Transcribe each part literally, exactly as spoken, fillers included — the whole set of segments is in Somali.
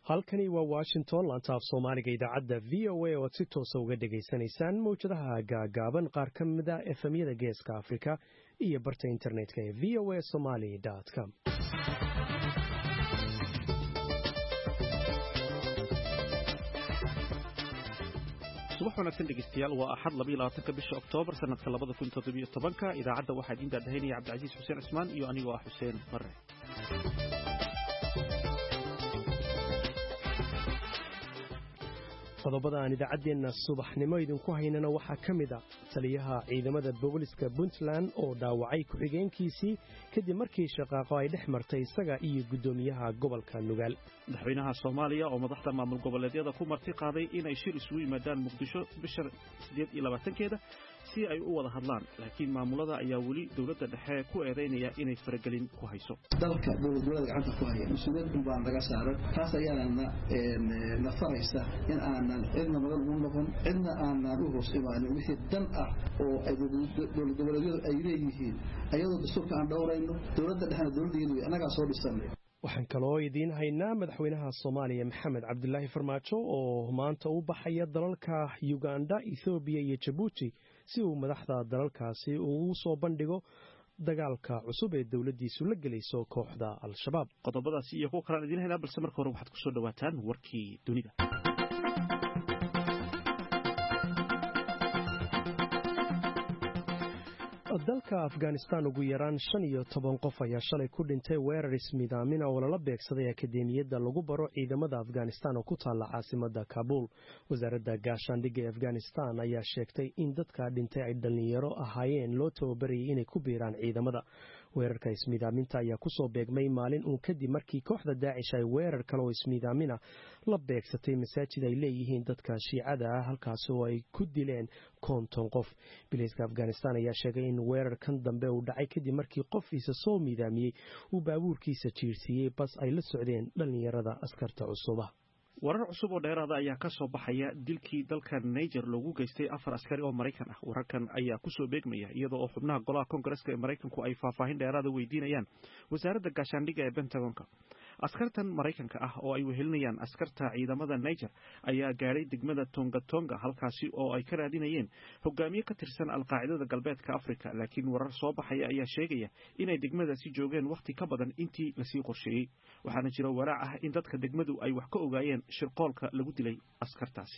halkani waa Washington laanta af Soomaaliga idaacadda V O A oo si toos ah uga dhageysanaysaan mowjadaha gaagaaban qaar ka mid ah F M-yada Geeska Afrika iyo barta internetka ee v o a somali dot com. subax wanaagsan dhegeystayaal waa axad laba iyo labaatanka bisha Oktoobar sanadka labada kun iyo toddoba iyo tobanka idaacadda waxaa idin daadahinaya Cabdicasiis Xuseen Cismaan iyo anigoo ah Xuseen Barre. qodobada aan idaacadeena subaxnimo idinku haynana waxaa ka mid ah taliyaha ciidamada booliska Puntland oo dhaawacay ku-xigeenkiisii kadib markii shaqaaqo ay dhex martay isaga iyo gudoomiyaha gobolka Nugaal. madaxweynaha Soomaaliya oo madaxda maamul goboleedyada ku marti qaaday inay shir isugu yimaadaan Muqdisho bisha siddeed iyo labaatankeeda si ay u wada hadlaan, laakiin maamulada ayaa weli dawladda dhexe ku eedeynaya inay faragelin ku hayso. dalka dawladda gacanta ku haya mas'uuliyad baan laga saaray, taas ayaana na faraysa in aanan cidna magal u noqon, cidna aanan u hoos imaanin wixii dan ah oo ay dawladda goboleedyadu ay leeyihiin ayadoo dastuurka aan dhowrayno, dawladda dhexna dawladdeedu anaga soo dhisanay. waxaan kaloo idiin haynaa madaxweynaha Soomaaliya Maxamed Cabdullaahi Farmaajo oo maanta u baxaya dalalka Uganda, Ethiopia iyo Djibouti si uu madaxda dalalkaasi ugu soo bandhigo dagaalka cusub ee dawladdiisu la gelayso kooxda Al-Shabaab. qodobadaasi iyo kuwa kale idiin haynaa, balse marka hore waxaad ku soo dhawaataan warkii dunida. dalka Afghanistan ugu yaraan shan iyo toban qof ayaa shalay ku dhintay weerar ismiidaamin oo lala beegsaday akademiyadda lagu baro ciidamada Afghanistan oo ku taala caasimadda Kabul. wasaaradda gaashaandhigga ee Afghanistan ayaa sheegtay in dadka dhintay ay dhalinyaro ahaayeen loo tababarayay inay ku biiraan ciidamada. weerarka ismiidaaminta ayaa ku soo beegmay maalin uun kadib markii kooxda Daacish ay weerar kale oo ismiidaamina la beegsatay masaajid ay leeyihiin dadka Shiicada ah, halkaas oo ay ku dileen konton qof. Biliiska Afghanistan ayaa sheegay in weerarkan dambe uu dhacay kadib markii qof isa soo miidaamiyey uu baabuurkiisa jiirsiiyey bas ay la socdeen dhalinyarada askarta cusuba. warar cusub oo dheeraada ayaa ka soo baxaya dilkii dalka Niger loogu geystay afar askari oo Mareykan ah. wararkan ayaa ku soo beegmaya iyadoo oo xubnaha golaha Koongareeska ee Mareykanku ay faahfaahin dheeraada weydiinayaan wasaaradda gaashaandhigga ee Pentagonka. askartan Mareykanka ah oo ay wehelinayaan askarta ciidamada Niger ayaa gaaray degmada Tonga Tonga halkaasi oo ay ka raadinayeen hogaamiye ka tirsan Al-Qaacidada Galbeedka Afrika, laakiin warar soo baxaya ayaa sheegaya inay degmadaasi joogeen waqti ka badan intii la sii qorsheeyay. waxaana jira walaac ah in dadka degmadu ay wax ka ogaayeen shirqoolka lagu dilay askartaasi.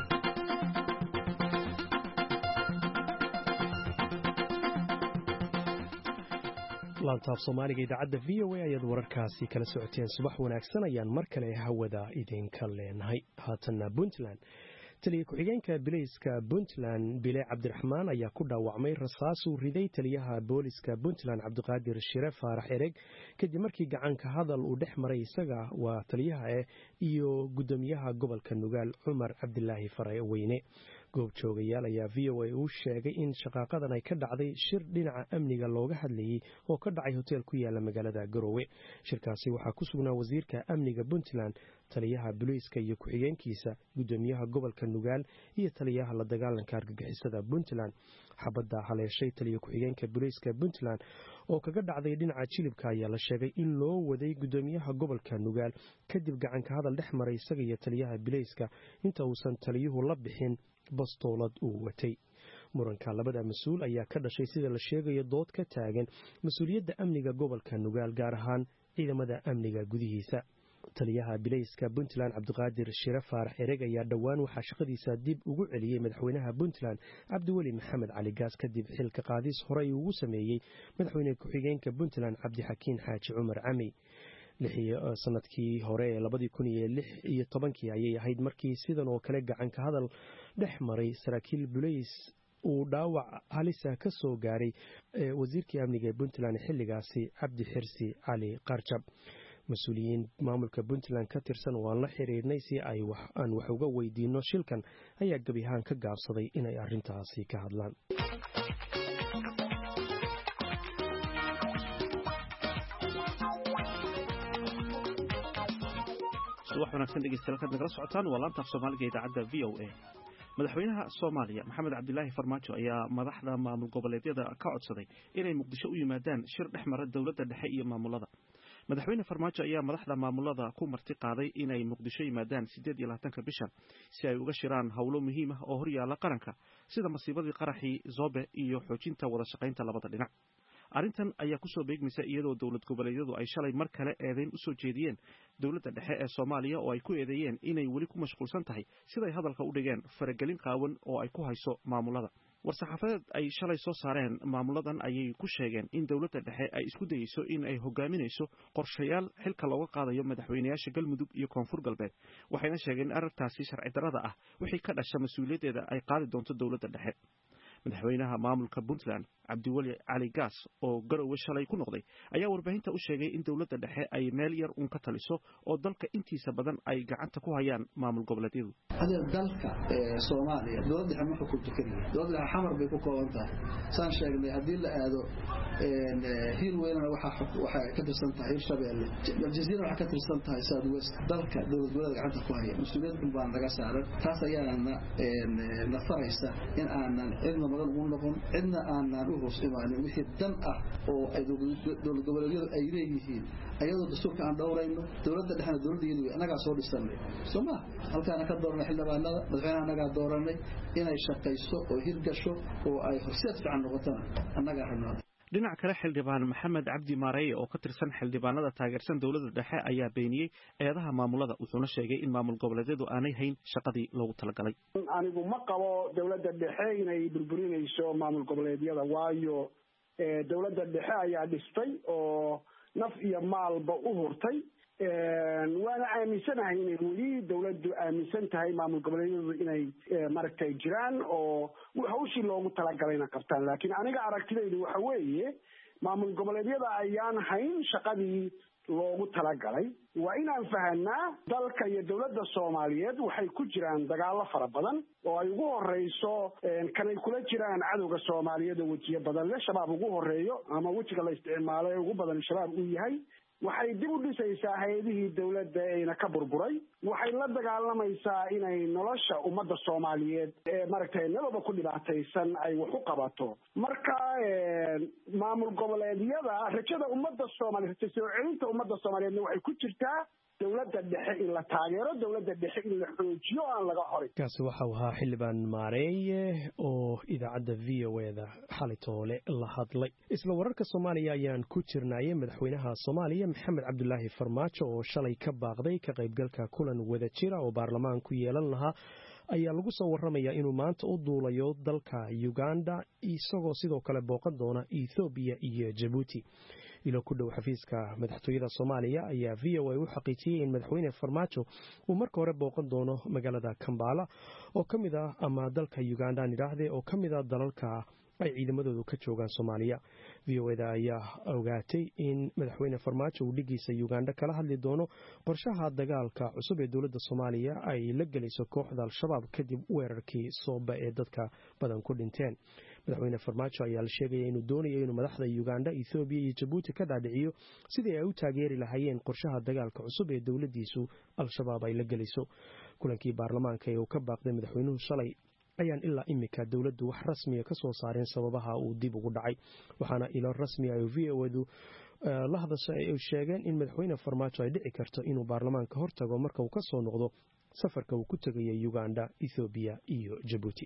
laantaaf Soomaaliga idaacadda V O A ayaad wararkaasi kala socoteen. subax wanaagsan ayaan mar kale hawada idinka leenahay. haatanna Puntland, taliya ku-xigeenka biliiska Puntland Bile Cabdiraxmaan ayaa ku dhaawacmay rasaas uu riday taliyaha booliska Puntland Cabdiqaadir Shire Faarax Ereg kadib markii gacanka hadal uu dhex maray isaga waa taliyaha eh iyo gudoomiyaha gobolka Nugaal Cumar Cabdilaahi Fareweyne. goobjoogayaal ayaa V O A u sheegay in shaqaaqadan ay ka dhacday shir dhinaca amniga looga hadlayay oo ka dhacay hotel ku yaala magaalada Garowe. shirkaasi waxaa ku sugnaa wasiirka amniga Puntland, taliyaha booliiska iyo ku-xigeenkiisa, gudoomiyaha gobolka Nugaal iyo taliyaha la dagaalanka argagixisada Puntland. xabadda haleeshay taliya ku-xigeenka booliiska Puntland oo kaga dhacday dhinaca jilibka ayaa la sheegay in loo waday gudoomiyaha gobolka Nugaal kadib gacanka hadal dhex maray isaga iyo taliyaha booliiska inta uusan taliyuhu la bixin bastoolad uu watay. muranka labada mas-uul ayaa ka dhashay sida la sheegayo dood ka taagan mas-uuliyadda amniga gobolka Nugaal, gaar ahaan ciidamada amniga gudihiisa. taliyaha booliiska Puntland Cabdiqaadir Shire Faarax Ereg ayaa dhowaan waxaa shaqadiisa dib ugu celiyey madaxweynaha Puntland Cabdiweli Maxamed Cali Gaas kadib xilka qaadis horey ugu sameeyey madaxweyne ku-xigeenka Puntland Cabdixakiin Xaaji Cumar Cami. sanadkii hore ee labada kun iyo lix iyo tobankii ayay ahayd markii sidan oo kale gacanka hadal dhex maray saraakiil booliis uu dhaawac halisa ka soo gaaray wasiirkii amniga ee Puntland xilligaasi Cabdi Xirsi Cali Qarjab. mas-uuliyiin maamulka Puntland ka tirsan oo aan la xiriirnay si ay wax aan wax uga weydiino shilkan ayaa gabi ahaan ka gaabsaday inay arrintaasi ka hadlaan. subax wanaagsan dhegeystayaal kaad nagala socotaan waa laanta af Soomaaliga idaacadda V O A. madaxweynaha Soomaaliya Maxamed Cabdullaahi Farmaajo ayaa madaxda maamul goboleedyada ka codsaday inay Muqdisho u yimaadaan shir dhex mara dawladda dhexe iyo maamulada. madaxweyne farmaajo ayaa madaxda maamulada ku marti qaaday inay muqdisho yimaadaan sideed iyo labaatanka bishan si ay uga shiraan howlo muhiim ah oo horyaala qaranka sida masiibadii qaraxii Zobe iyo xoojinta wada shaqaynta labada dhinac. arrintan ayaa ku soo beegmaysa iyadoo dawlad goboleedyadu ay shalay mar kale eedeyn u soo jeediyeen dawladda dhexe ee Soomaaliya oo ay ku eedeeyeen inay weli ku mashquulsan tahay siday hadalka u dhigeen faragelin qaawan oo ay ku hayso maamulada. war-saxaafadeed ay shalay soo saareen maamuladan ayay ku sheegeen in dawladda dhexe ay isku dayeyso in ay hogaaminayso qorshayaal xilka looga qaadayo madaxweynayaasha Galmudug iyo Koonfur Galbeed, waxayna sheegeen in arrintaasi sharci darrada ah wixii ka dhasha mas'uuliyaddeeda ay qaadi doonto dawladda dhexe. madaxweynaha maamulka Puntland Cabdiwali Cali Gaas oo garowe shalay ku noqday ayaa warbaahinta u sheegay in dawladda dhexe ay meel yar uun ka taliso oo dalka intiisa badan ay gacanta ku hayaan maamul goboleedyadu. hadda dalka Soomaaliya dawladda dhexe ma xukunto kaliya, dawladda dhexe xamar bay ku kooban tahay. saan sheegnay haddii la aado hiil weynana waxa waxa ka tirsan tahay Shabeelle, Jasiira waxa ka tirsan tahay South West. dalka dawladda gobolada gacanta ku haya mas'uuliyad baan laga saaray. taas ayaana nafaraysa in aanan cidna madan ugu noqon, cidna aanan u hoos imaanin wixii dan ah oo ay dawlad goboleedyadu ay leeyihiin ayadoo dastuurka aan dhowrayno. dawladda dhexna dawladdeedu anaga soo dhisanay Soomaa halkaana ka dooranay xildhibaanada madaxweynaha anaga dooranay inay shaqayso oo hirgasho oo ay horseed fiican noqotana anaga rabnaa. dhinaca kale xildhibaan Maxamed Cabdi Maareeye oo ka tirsan xildhibaanada taageersan dawladda dhexe ayaa beeniyay eedaha maamulada, wuxuuna sheegay in maamul goboleedyadu aanay hayn shaqadii loogu talagalay. anigu ma qabo dawladda dhexe inay burburinayso maamul goboleedyada, waayo dawladda dhexe ayaa dhistay oo naf iyo maalba u hurtay. waana aaminsanahay inay weli dawladdu aaminsan tahay maamul goboleedyadu inay maragtay jiraan oo hawshii loogu talagalayna qabtaan. laakiin aniga aragtidaydu waxa weeye maamul goboleedyada ayaan hayn shaqadii loogu talagalay. waa inaan fahanaa dalka iyo dawladda Soomaaliyeed waxay ku jiraan dagaalo fara badan oo ay ugu horeyso kanay kula jiraan cadowga Soomaaliyeed oo wajiyo badan leh, shabaab ugu horeeyo ama wajiga la isticmaalay ugu badan shabaab uu yahay. waxay dib u dhisaysaa hay'adihii dawladda ayna ka burburay. waxay la dagaalamaysaa inay nolosha ummadda Soomaaliyeed ee maragtay nabadba ku dhibaataysan ay wax u qabato. marka maamul goboleedyada rajada ummadda Soomaaliyeed soo celinta ummadda Soomaaliyeed waxay ku jirtaa dawladda dhexe in la taageero, dawladda dhexe in la xoojiyo aan laga horay. kaasi waxa uu ahaa xildhibaan Maareeye oo idaacadda V O A da xalay toole la hadlay. isla wararka Soomaaliya ayaan ku jirnay. madaxweynaha Soomaaliya Maxamed Cabdullaahi Farmaajo oo shalay ka baaqday ka qaybgalka kulan wada jira oo baarlamaanku yeelan lahaa ayaa lagu soo warramayaa inuu maanta u duulayo dalka Uganda isagoo sidoo kale booqan doona Ethiopia iyo Djibouti. ilo ku dhow xafiiska madaxtooyada Soomaaliya ayaa V O A u xaqiijiyay in madaxweyne Farmaajo uu marka hore booqan doono magaalada Kampala oo kamid ah ama dalka Uganda nidaahdee oo kamid ah dalalka ay ciidamadoodu ka joogaan Soomaaliya. V O A da ayaa ogaatay in madaxweyne Farmaajo uu dhigiisa Uganda kala hadli doono qorshaha dagaalka cusub ee dawladda Soomaaliya ay la gelayso kooxda Al-Shabaab kadib weerarkii Soobe ee dadka badan ku dhinteen. madaxweyne Farmaajo ayaa la sheegay inuu doonayo inuu madaxda Uganda, Ethiopia iyo Djibouti ka dhaadhiciyo sidii ay u taageeri lahaayeen qorshaha dagaalka cusub ee dawladdiisu Al-Shabaab ay la gelayso. kulankii baarlamaanka ee uu ka baaqday madaxweynuhu shalay ayaan ilaa imika dawladdu wax rasmiya ka soo saareen sababaha uu dib ugu dhacay, waxaana ilo rasmi ah oo V O A du la hadashay ay sheegeen in madaxweyne Farmaajo ay dhici karto inuu baarlamaanka hortago marka uu ka soo noqdo safarka uu ku tagayo Uganda, Ethiopia iyo Djibouti.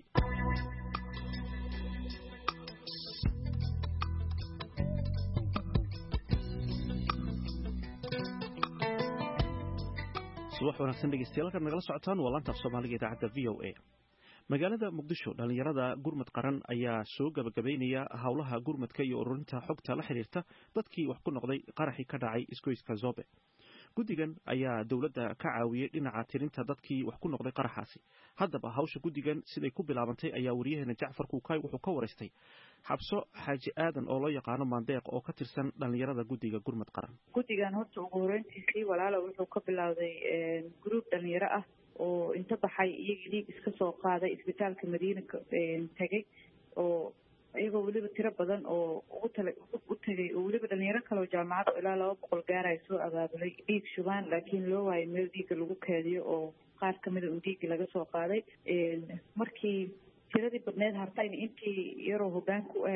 subax wanaagsan dhegeystayaal nagala socotaan waa laanta Soomaaliga idaacadda V O A. magaalada Muqdisho dhalinyarada gurmad qaran ayaa soo gabagabeynaya hawlaha gurmadka iyo ururinta xogta la xiriirta dadkii wax ku noqday qaraxii ka dhacay isgoyska Zobe. guddigan ayaa dawladda ka caawiyay dhinaca tirinta dadkii wax ku noqday qaraxaasi. haddaba hawsha guddigan siday ku bilaabantay ayaa wariyaheena Jacfar Kuukay wuxuu ka wareystay Xabso Xaaji Aadan oo loo yaqaano Mandeeq oo ka tirsan dhalinyarada guddiga gurmad qaran. guddigan horta ugu horeyntiisii walaalo wuxuu ka bilowday group dhalinyaro ah oo inta baxay iyagii dhiig iska soo qaaday isbitaalka Madiina tagay oo iyagoo weliba tiro badan oo ugu tala u tagay oo weliba dhalinyaro kale oo jaamacad ilaa laba boqol gaaray soo abaabulay dhiig shubaan laakiin loo waayay meel dhiigga lagu kaadiyo oo qaar ka mid ah dhiigga laga soo qaaday. markii tiradii badneed hartayna intii yaroo hoggaanku ahayd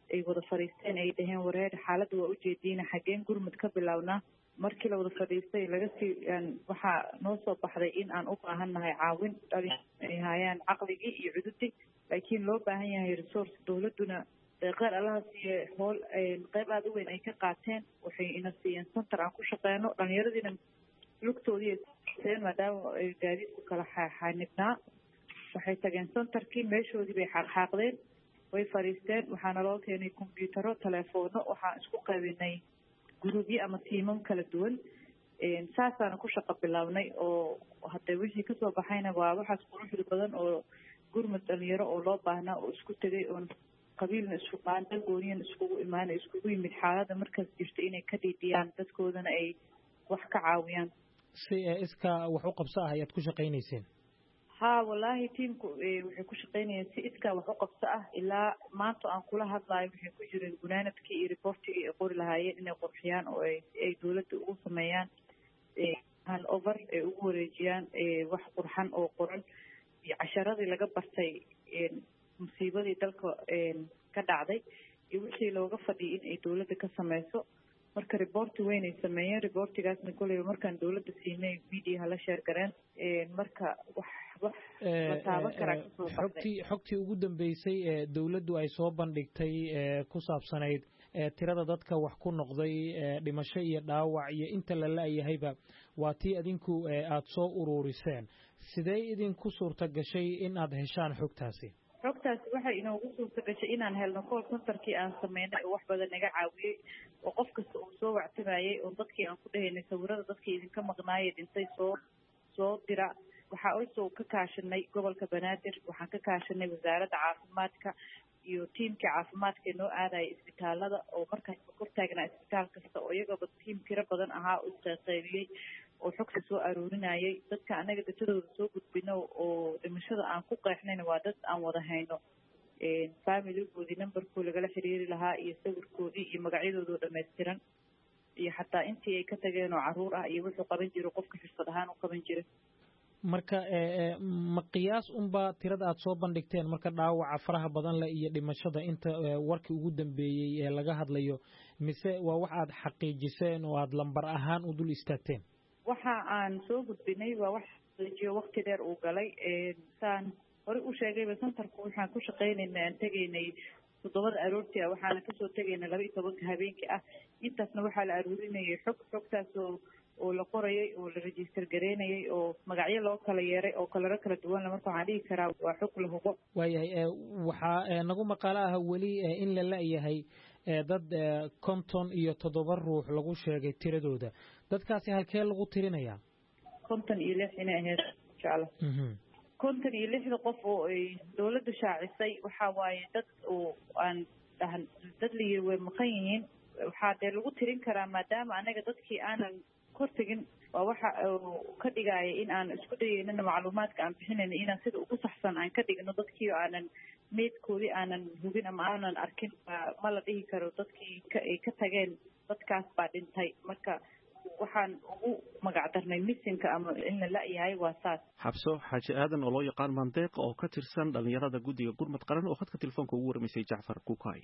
ay wada fadhiisteen ay dhaheen wareer xaaladda waa ujeediina xaggeen gurmud ka bilownaa markii la wada fadhiistay laga sii waxaa noo soo baxday in aan u baahan nahay caawin dhali ay hayaan caqligii iyo cududii laakiin loo baahan yahay resource dowladuna qeyr allaha siiye hool qeyb aada u weyn ay ka qaateen waxay ina siiyeen center aan ku shaqeyno dhalinyaradiina lugtoodii ay maadaama ay gaadiidku kala xanibnaa waxay tageen centerkii meeshoodii bay xaaqxaaqdeen way fadhiisteen waxaana loo keenay combyutaro teleefoono waxaan isku qaybinay guruubyo ama tiimam kala duwan saasaana ku shaqo bilownay oo hadee wixii kasoo baxayna waa waxaas quruxda badan oo gurmud dhalinyaro oo loo baahnaa oo isku tegay oon qabiilna isku qaandan gooniyana iskugu imaana iskugu yimid xaaladda markaas jirta inay ka dhiidhiyaan dadkoodana ay wax ka caawiyaan si iska wax u qabso ah ayaad ku shaqaynayseen ha wallaahi tiimku waxay ku shaqaynayeen si iskaa wax u qabso ah ilaa maanta aan kula hadlaayo waxay ku jireen gunaanadkii iyo reportigii ay qori lahaayeen inay qurxiyaan oo ay dowladda ugu sameeyaan han over ay ugu wareejiyaan wax qurxan oo qoran iyo casharadii laga bartay musiibadii dalka ka dhacday iyo wixii looga fadhiyay in ay dowladda ka sameyso marka reporti weynay sameeyeen reportigaasna koleyba markaan dowladda siinay media hala sheer gareen marka wax xogtii xogtii ugu dambeysay ee dowladdu ay soo bandhigtay ee ku saabsanayd tirada dadka wax ku noqday dhimasho iyo dhaawac iyo inta la la-yahayba waa tii adinku aada soo uruuriseen sidee idinku suurta gashay in aada heshaan xogtaasi xogtaasi waxay inoogu suurta gashay inaan helno call centerkii aan sameynay oo wax badan naga caawiyey oo qof kasta uu soo wactamayey oo dadkii aan ku dhahaynay sawirada dadkii idinka maqnaayay dhintay soo soo dira waxaa also ka kaashanay gobolka banaadir waxaan ka kaashanay wasaaradda caafimaadka iyo tiimkii caafimaadka noo aadaya isbitaalada oo markaas kor taagnaa isbitaal kasta oo iyagaba tiim tiro badan ahaa oo isqayqayliyey oo xogta soo aroorinayay dadka anaga datadooda soo gudbino oo dhimashada aan ku qeexnayna waa dad aan wada hayno familigoodii numberkoo lagala xiriiri lahaa iyo sawirkoodii iyo magacyadoodoo dhamaystiran iyo xataa intii ay ka tageen oo caruur ah iyo wuxuu qaban jiro qofka xirfad ahaan u qaban jira marka ma qiyaas unba tirada aada soo bandhigteen marka dhaawaca faraha badan leh iyo dhimashada inta warkii ugu dambeeyey ee laga hadlayo mise waa wax aada xaqiijiseen oo aada lambar ahaan u dul istaagteen waxa aan soo gudbinay waa wax xaqiijiyo waqti dheer uu galay saan horey u sheegayba centerku waxaan ku shaqaynayna aan tegaynay toddobada aroortii ah waxaana kasoo tegayna laba iyo tobanka habeenkii ah intaasna waxaa la aruurinayay xog xogtaasoo oo la qorayay oo la register gareynayay oo magacyo loo kala yeeray oo kalaro kala duwanle marka waxaan dhihi karaa waa xog la hubo waayahay waxaa nagu maqaalo ah weli in la la-yahay dad konton iyo toddoba ruux lagu sheegay tiradooda dadkaasi halkee lagu tirinayaa konton iyo lix inay ahayd insha allah konton iyo lixda qof oo ay dowladda shaacisay waxaa waaye dad oo aan dhahan dad liyi way maqan yihiin waxaa dee lagu tirin karaa maadaama anaga dadkii aanan hortegin waa waxa ka dhigaya in aan isku dayeynana macluumaadka aan bixinayna inaan sida ugu saxsan aan ka dhigno dadkii aanan meydkoodii aanan hubin ama aanan arkin ma la dhihi karo dadkii ay ka tageen dadkaas baa dhintay marka waxaan ugu magac darnay misinka ama in la la-yahay waa saas xabso xaaji aadan oo loo yaqaan mandeeq oo ka tirsan dhalinyarada guddiga gurmad qaran oo khadka telefoonka ugu waramaysay jacfar kuukay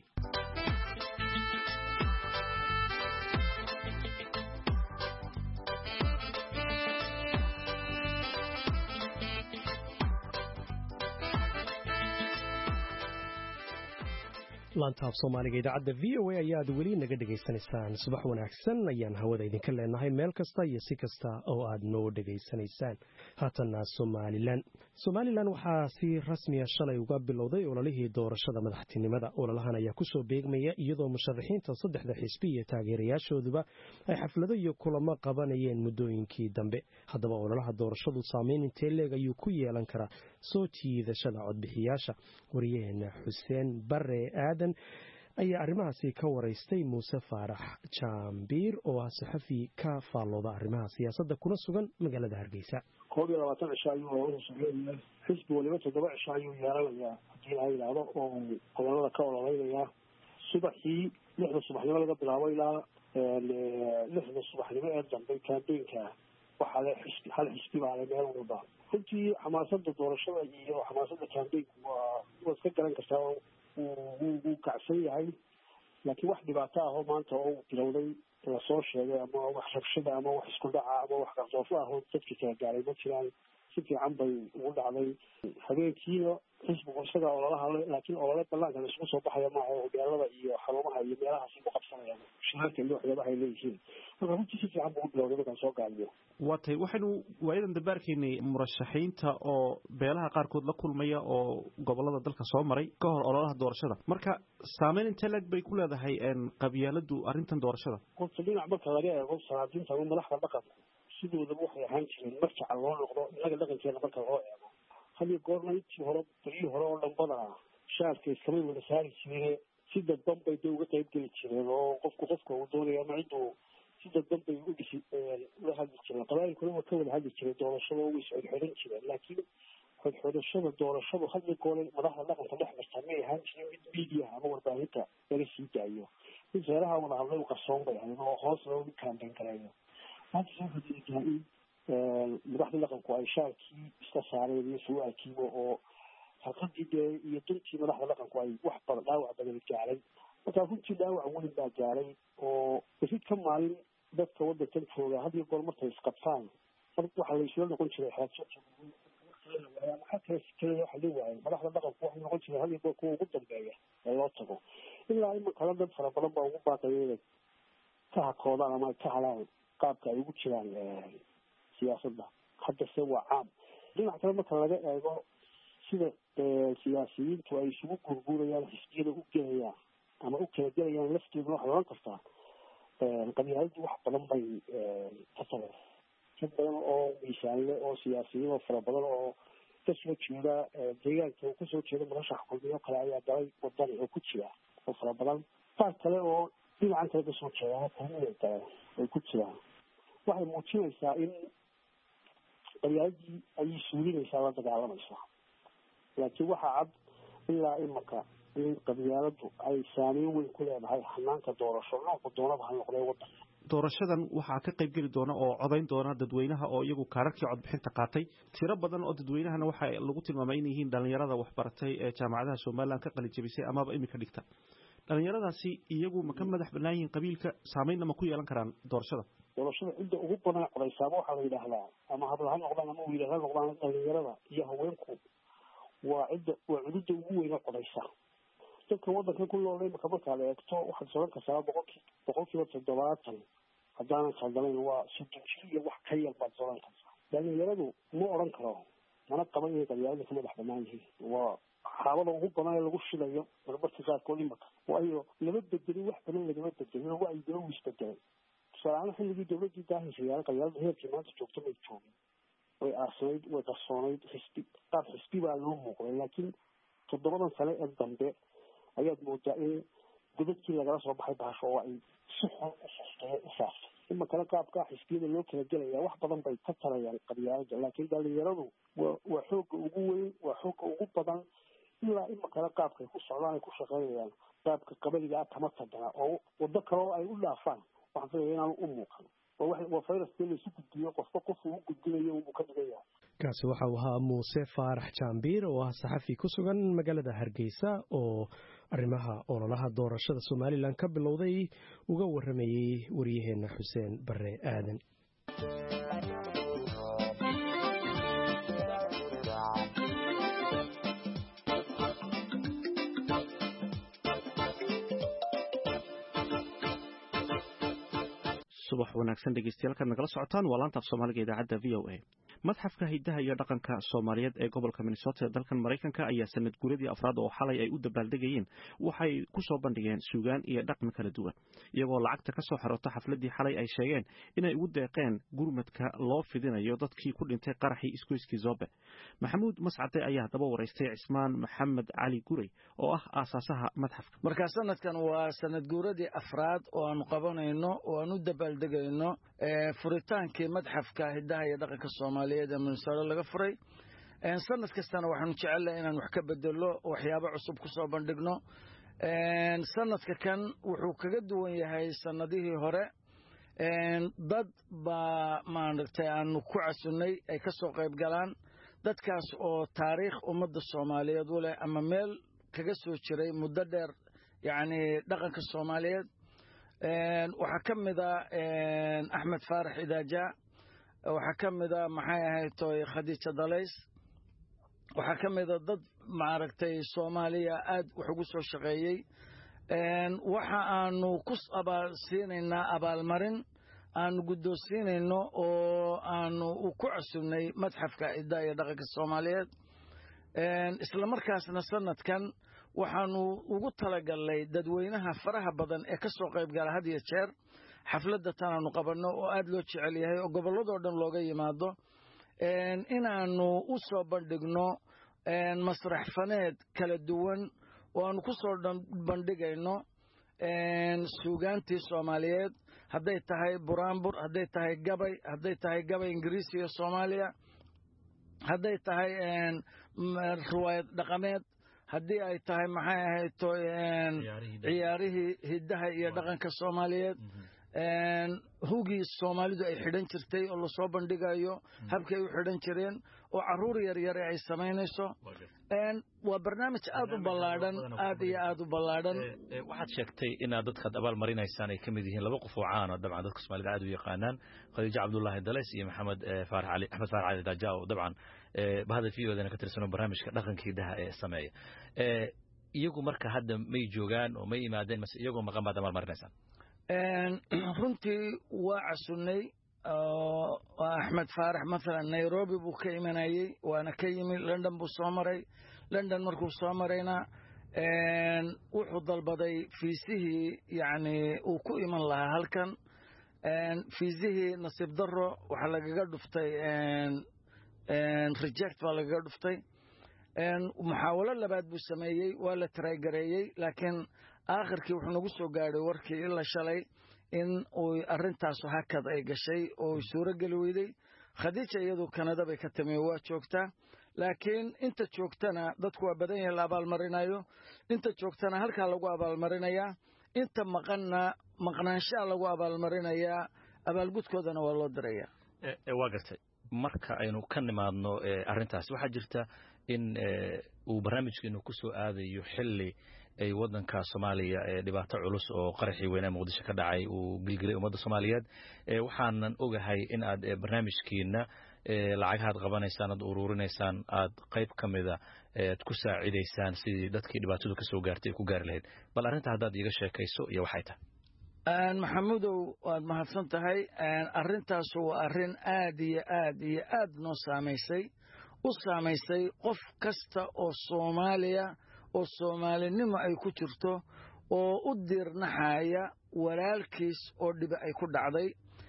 laanta af soomaaliga idaacadda v o a ayaad weli naga dhegaysanaysaan subax wanaagsan ayaan hawada idinka leenahay meel kasta iyo si kasta oo aad noo dhegaysanaysaan haatanna somalilan somalilan waxaa si rasmiya shalay uga bilowday ololihii doorashada madaxtinimada ololahan ayaa kusoo beegmaya iyadoo musharaxiinta saddexda xisbi iyo taageerayaashooduba ay xaflado iyo kulamo qabanayeen muddooyinkii dambe haddaba ololaha doorashadu saameyn intee leeg ayuu ku yeelan karaa soo jiidashada codbixiyaasha wariyaheena xuseen bare aadan ayaa arrimahaasi ka waraystay muuse faarax jaambiir oo ah saxafi ka faallooda arrimaha siyaasadda kuna sugan magaalada hargeysa koob iyo labaatan cisho ayuu socodaya xisbi waliba toddoba cisho ayuu yeelanayaa haddii la yidhaahdo oo gobolada ka ololeynayaa subaxii lixda subaxnimo laga bilaabo ilaa lixda subaxnimo ee dambe kaambeenka waxaa le xisbi hal xisbi baa le meel walba runtii xamaasada doorashada iyo xamaasada kaambeenku waa waad ka garan kartaa wuu kacsan yahay laakiin wax dhibaato ah oo maanta oo bilowday lasoo sheegay ama wax rabshada ama wax isku dhaca ama wax qardoofo ah oo dadkii kala gaaray ma jiraan si fiican bay ugu dhacday habeenkiina xisbigu isaga ololaha laakiin olole banaanka la isugu soo baxaya maaha hogaanada iyo xarumaha iyo meelahaasi ku qabsanayaan shirarka iyo waxyaabaha ay leeyihiin marka runtii si fiican buu u bilowday markaan soo gaaliyo waatay waxaynu waayadan dambaarkeynay murashaxiinta oo beelaha qaarkood la kulmaya oo gobolada dalka soo maray ka hor ololaha doorashada marka saameyn intee leeg bay ku leedahay qabyaaladu arrintan doorashada horta dhinac marka laga eego salaadiinta ama madaxda dhaqanka sidoodaba waxay ahaan jireen marjaca loo noqdo inaga dhaqankeena marka loo eego hadiyo goorna intii hore beryihii hore oo dhambada ah shaarka iskamay wada saari jireen si dadban bay dee uga qayb geli jireen oo qofku qofka uu doonaya ama cidduu si dadban bay u dhisi ula hadli jireen qabaayilkuna waa ka wada hadli jiray doorashada way isxodxodan jireen laakiin xodxodashada doorashadu hadli goole madaxda dhaqanka dhex martaa may ahaan jirin mid miidiyaha ama warbaahinta laga sii daayo mid reeraha wada hadlay u qarsoon bay ahayd oo hoos loogu kaambeyn karayo maanta soo fadiitaa in madaxda dhaqanku ay shaarkii iska saareen iyo su-aalkiiba oo halqadii dee iyo duntii madaxda dhaqanku ay wax badan dhaawac badan gaaray markaa runtii dhaawac weyn baa gaaray oo basi ka maalin dadka wadankan jooga had iyo goor markay isqabtaan mar waxaa laysula noqon jiray xeedsoowaaya maxaa kale sikale waxa la waayay madaxda dhaqanku waxay noqon jiray had iyo goor kuwa ugu dambeeya ee loo tago ilaa imankala dad fara badan baa ugu baaqaya inay ka hakoodaan ama ay ka halaan qaabka ay ugu jiraan siyaasadda haddase waa caam dhinac kale marka laga eego sida siyaasiyiintu ay isugu gurguurayaan xisbiyada u gelayaan ama u kala gelayaan lafteeda waxay oran kartaa qabyaaladii wax badan bay ka tageen dad badan oo miisaanle oo siyaasiyiin oo fara badan oo kasoo jeeda deegaanka uu kasoo jeeda murashax kulmiyo kale ayaa galay wadani oo ku jira oo fara badan qaar kale oo dhinacan kale kasoo jeeda kulmiya kale ay ku jiraan waxay muujinaysaa in qabyaaladii ayay suulinaysaa la dagaalamaysaa laakiin waxaa cad ilaa imaka in qabyaaladu ay saameyn weyn ku leedahay hanaanka doorasho nooca doonaba ha noqdee wadanka doorashadan waxaa ka qayb geli doona oo codayn doona dadweynaha oo iyagu kaararkii codbixinta qaatay tiro badan oo dadweynahana waxa lagu tilmaamay in yihiin dhalinyarada waxbaratay ee jaamacadaha somaliland ka qalijabisay amaba imika dhigta dhalinyaradaasi iyagu ma ka madax bannaan yihiin qabiilka saameynna ma ku yeelan karaan doorashada doorashada cidda ugu badan codaysaaba waxaa la yidhaahdaa ama habla ha noqdaan ama wiilal ha noqdaan dhalinyarada iyo haweenku waa cidda waa cududda ugu weyna codaysa dadka wadankan ku noolay marka markaa la eegto waxaad soran kartaa boqolkii boqolkiiba toddobaatan haddaanan khaldanayn waa soddon jir iyo wax ka yar baad soran kartaa dhalinyaradu ma odhan karo mana qaban inay qabyaalada ka madax banaan yihiin waa xaabada ugu badan ee lagu shilayo marmarka qaarkood imaka waayo lama bedelin wax badan lagama bedelin oo wacyigelin uu isbedelay tusaaleahaan xilligii dawladdii daahishayaan qabyaalada heerkii maanta joogto may joogin way aarsanayd way qarsoonayd xisbi qaab xisbi baa loo muuqday laakiin toddobadan sane ee dambe ayaad moodaa in godadkii lagala soo baxay bahasho oo ay si xun u sustee u saaftay imakana qaabkaa xisbiyada loo kala gelaya wax badan bay ka tarayaan qabyaalada laakiin dhalinyaradu waa waa xoogga ugu weyn waa xoogga ugu badan ilaa imakana qaabkay ku socdaan ay ku shaqeynayaan qaabka qabaligaa kama tagana oo waddo kale oo ay u dhaafaan waxaan filaya inaanu u muuqan waa fayraskii laysu gudbiyo qofba qofku u gudbinayo unbuu ka dhigan yahay kaasi waxa uu ahaa muuse faarax jaambiir oo ah saxafi ku sugan magaalada hargeysa oo arrimaha ololaha doorashada somalilan ka bilowday uga waramayey waryaheena xuseen bare aadan subax wanaagsan dhegeystayaal nagala socotaan waa laanta af soomaaliga idaacadda v o a madxafka hidaha iyo dhaqanka soomaaliyeed ee gobolka minnesota ee dalkan maraykanka ayaa sanad guuradii afraad oo xalay ay u dabaaldegayeen waxay ku soo bandhigeen suugaan iyo dhaqan kala duwan iyagoo lacagta ka soo xarota xafladii xalay ay sheegeen inay ugu deeqeen gurmadka loo fidinayo dadkii ku dhintay qaraxii isgoyskii zoobe maxamuud mascade ayaa daba waraystay cismaan maxamed cali gurey oo ah aasaasaha madxafka marka sanadkan waa sanad guuradii afraad oo aanu qabanayno oo aan u dabaaldegayno furitaankii madxafka hidaha iyo dhaqanka soomaaliyeed ee minnesota laga furay sanad kastana waxaanu jecelnahay inaan wax ka bedelo waxyaabo cusub ku soo bandhigno sanadka kan wuxuu kaga duwan yahay sanadihii hore dad baa maaragtay aanu ku casunnay ay ka soo qayb galaan dadkaas oo taariikh ummadda soomaaliyeed u leh ama meel kaga soo jiray muddo dheer yacni dhaqanka soomaaliyeed waxaa ka mid a axmed faarax idaaja waxaa ka mid a maxay ahayd toy khadiija dalays waxaa ka mid a dad maaragtay soomaaliya aad wax ugu soo shaqeeyey waxa aanu ku abaalsiinaynaa abaalmarin aanu guddoonsiinayno oo aanu ku casunnay madxafka hidaha iyo dhaqanka soomaaliyeed isla markaasna sanadkan waxaanu ugu talagalnay dadweynaha faraha badan ee ka soo qayb gala had iyo jeer xafladda tanaanu qabanno oo aad loo jecel yahay oo gobolladoo dhan looga yimaado inaanu u soo bandhigno masrax faneed kala duwan oo aanu ku soo bandhigayno suugaantii soomaaliyeed hadday tahay buraanbur hadday tahay gabay hadday tahay gabay ingiriisi iyo soomaaliya hadday tahay riwaayad dhaqameed haddii ay tahay maxay ahayd ciyaarihii hiddaha iyo dhaqanka soomaaliyeed hugii soomaalidu ay xidhan jirtay oo lasoo bandhigayo habkay u xidhan jireen oo caruur yaryare ay samaynayso waa barnaamij aad u ballaadhan aad iyo aad u ballaadhan waxaad sheegtay inaad dadkaad abaal marinaysaan ay ka mid yihiin laba qof oo caan oo dabcan dadka soomaalida aad u yaqaanaan khadiijo cabdullaahi dalays iyo maxamed faarax cali axmed faarax cali daaja oo dabcan bahada fiyoodana ka tirsano barnaamijka dhaqanka hidaha ee sameeya iyagu marka hadda may joogaan oo may yimaadeen mase iyagoo maqan baad abaal marinaysaan runtii waa casunnay axmed faarax maalan nairobi buu ka imanayey waana ka yimi london buu soo maray london markuu soo marayna wuxuu dalbaday fiisihii yacni uu ku iman lahaa halkan fiisihii nasiib darro waxaa lagaga dhuftay reject baa lagaga dhuftay muxaawalo labaad buu sameeyey waa la taraygareeyey laakiin aakhirkii wuxuu nagu soo gaadhay warkii ila shalay in uu arrintaasu hakad ay gashay oo suuro geli weyday khadiija iyadu kanada bay ka timi waa joogtaa laakiin inta joogtana dadku waa badan yahay la abaalmarinayo inta joogtana halkaa lagu abaalmarinayaa inta maqanna maqnaanshaha lagu abaalmarinayaa abaalgudkoodana waa loo dirayaa waa gartay marka aynu ka nimaadno arrintaas waxaa jirta in uu barnaamijkeenu ku soo aadayo xilli ay waddanka soomaaliya dhibaato culus oo qaraxii weynaa muqdisho ka dhacay uu gilgilay ummadda soomaaliyeed waxaanan ogahay in aad barnaamijkiina lacagahaad qabanaysaan aad ururinaysaan aad qayb ka mida aad ku saacidaysaan sidii dadkii dhibaatadu ka soo gaartay ay ku gaari lahayd bal arrinta haddaad iiga sheekayso iyo waxay tahay maxamudow waad mahadsan tahay arrintaasu waa arrin aad iyo aad iyo aad noo saamaysay u saamaysay qof kasta oo soomaaliya oo soomaalinimo ay ku jirto oo u diirnaxaya walaalkiis oo dhibi ay ku dhacday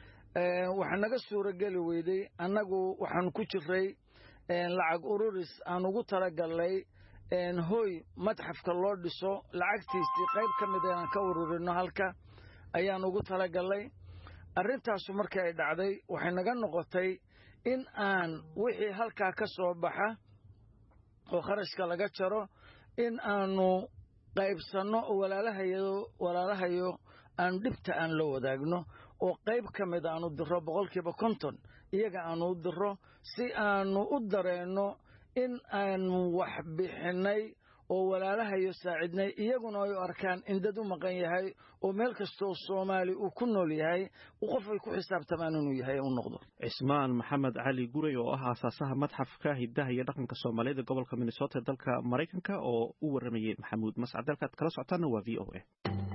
waxaa naga suuro geli weyday annagu waxaanu ku jiray lacag ururis aan ugu talagalnay hoy madxafka loo dhiso lacagtiisii qayb ka mid inaan ka ururino halka ayaan ugu talagalnay arrintaasu markii ay dhacday waxay naga noqotay in aan wixii halkaa ka soo baxa oo kharashka laga jaro in aanu qaybsanno oo walaalahayo walaalahayo aan dhibta aan la wadaagno oo qayb ka mid aanu diro boqolkiiba konton iyaga aanu u diro si aanu u dareenno in aanu wax bixinay oo walaalahayo saacidnay iyaguna ay u arkaan in dad u maqan yahay oo meel kastoo soomaali uu ku nool yahay qof ay ku xisaabtamaan inuu yahay u noqdo cismaan maxamed cali guray oo ah aasaasaha madxafka hidaha iyo dhaqanka soomaaliyeed ee gobolka minnesota ee dalka maraykanka oo u waramayay maxamuud mascad dalkaad kala socotaana waa v o a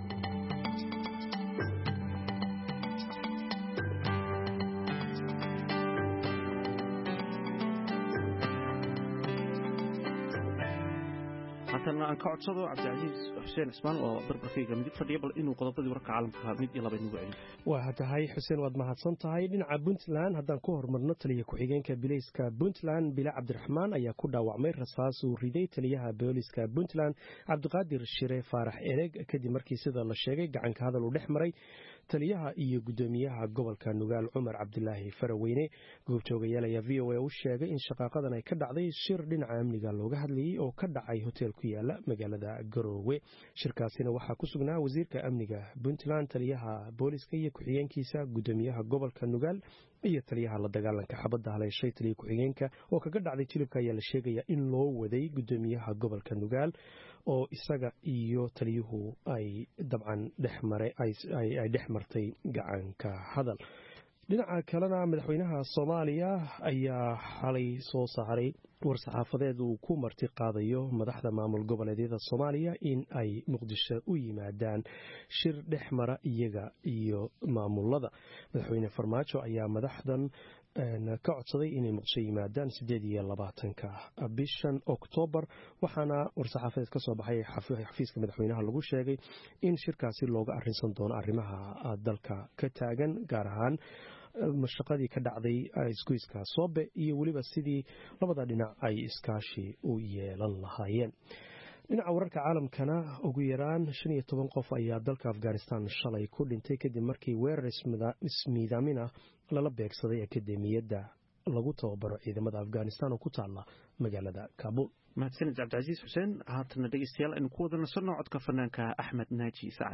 haddana aan ka codsado cabdicasiis xuseen cismaan oo barbarkayga midig fadhiya bal inuu qodobadii wararka caalamka mid iyo laba inugu celiyo waa tahay xuseen waad mahadsan tahay dhinaca puntland haddaan ku horumarno taliya ku-xigeenka bilayska puntland bila cabdiraxmaan ayaa ku dhaawacmay rasaas uu riday taliyaha booliska puntland cabdiqaadir shire faarax ereg kadib markii sida la sheegay gacanka hadal uu dhex maray taliyaha iyo guddoomiyaha gobolka nugaal cumar cabdilaahi faraweyne goobjoogayaal ayaa v o a u sheegay in shaqaaqadan ay ka dhacday shir dhinaca amniga looga hadlayey oo ka dhacay hotel ku yaala magaalada Garowe. Shirkaasina waxaa ku sugnaa wasiirka amniga Puntland, taliyaha booliska iyo ku-xigeenkiisa, gudoomiyaha gobolka Nugaal iyo taliyaha la dagaalanka xabadda haleeshay. taliya ku-xigeenka oo kaga dhacday jilibka ayaa la sheegaya in loo waday gudoomiyaha gobolka Nugaal oo isaga iyo taliyuhu ay dabcan dhexmaray ay dhexmartay gacanka hadal. dhinaca kalena madaxweynaha Soomaaliya ayaa xalay soo saaray war-saxaafadeed uu ku marti qaadayo madaxda maamul goboleedyada Soomaaliya in ay Muqdisho u yimaadaan shir dhexmara iyaga iyo maamulada. madaxweyne Farmaajo ayaa madaxdan ka codsaday inay Muqdisho yimaadaan sideed iyo labaatanka bishan Oktoobar, waxaana war-saxaafadeed ka soo baxay xafiiska madaxweynaha lagu sheegay in shirkaasi looga arrinsan doono arrimaha dalka ka taagan, gaar ahaan mashaqadii ka dhacday isgoyska Soobe iyo weliba sidii labada dhinac ay iskaashi u yeelan lahaayeen. dhinaca wararka caalamkana ugu yaraan shan iyo toban qof ayaa dalka Afghanistan shalay ku dhintay kadib markii weerar ismiidaamin ah lala beegsaday akademiyadda lagu tababaro ciidamada Afghanistan oo ku taala magaalada Kabul. mahadsanid Cabdicasiis Xuseen. haatana dhegeystayaal aynu ku wada nasanno codka fanaanka Axmed Naaji Sacad.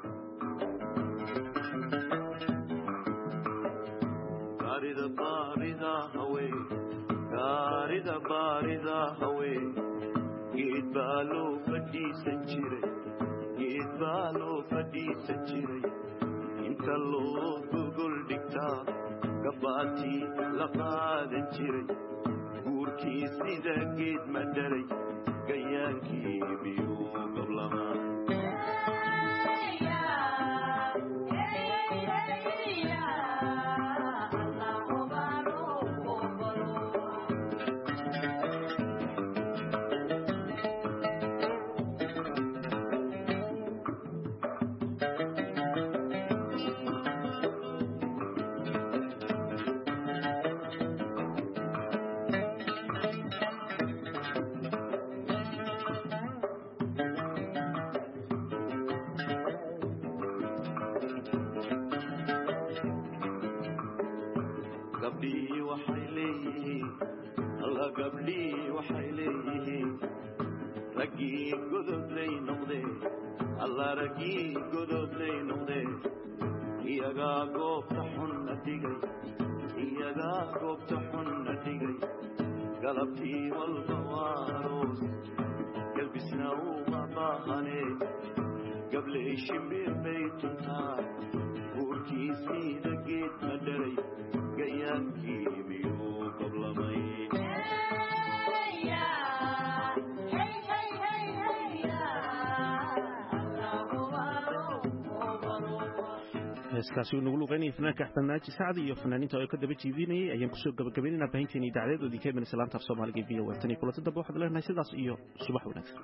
gaarida baarida hawe gaarida baarida hawe geed baa loo fadhiisan jiray geed baa loo fadhiisan jiray inta loo gogol dhigtaa gabbaatii la qaadan jiray guurkii sida geed ma dhalay gayaankii miyuu qablamaa galabtii walba waaroos galbisna uma baahane gabley shimbir bay tuntaa guurkii sida geed ma dhalay gayaankii miyuu qablamay heeskaasi uu nagu luqeynayay fanaanka Axmed Naaji Sacad iyo fanaaniinta oo ka daba jiidinayay ayaan kusoo gabagabaynaynaa baahinteena idaacadeed ka imanaysa laanta af Soomaaliga ee V O A. tan iyo kulanti dambe waxaad leenahay sidaas iyo subax wanaagsan.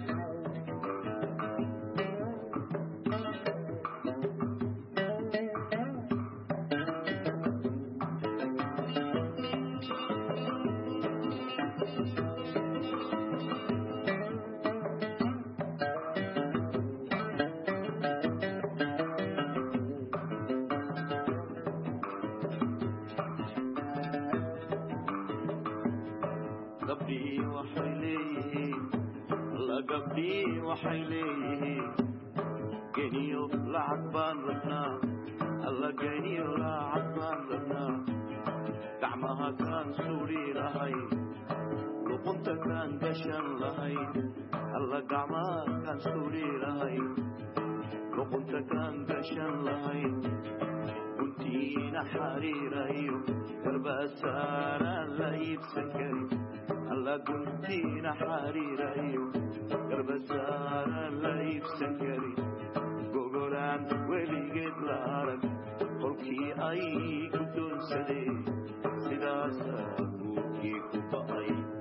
guntiina xariirayo garbasaara la iibsan kari gogolaan weligeed la arag qolkii ay guddoonsadeen sidaasaa guurkii ku ba'ay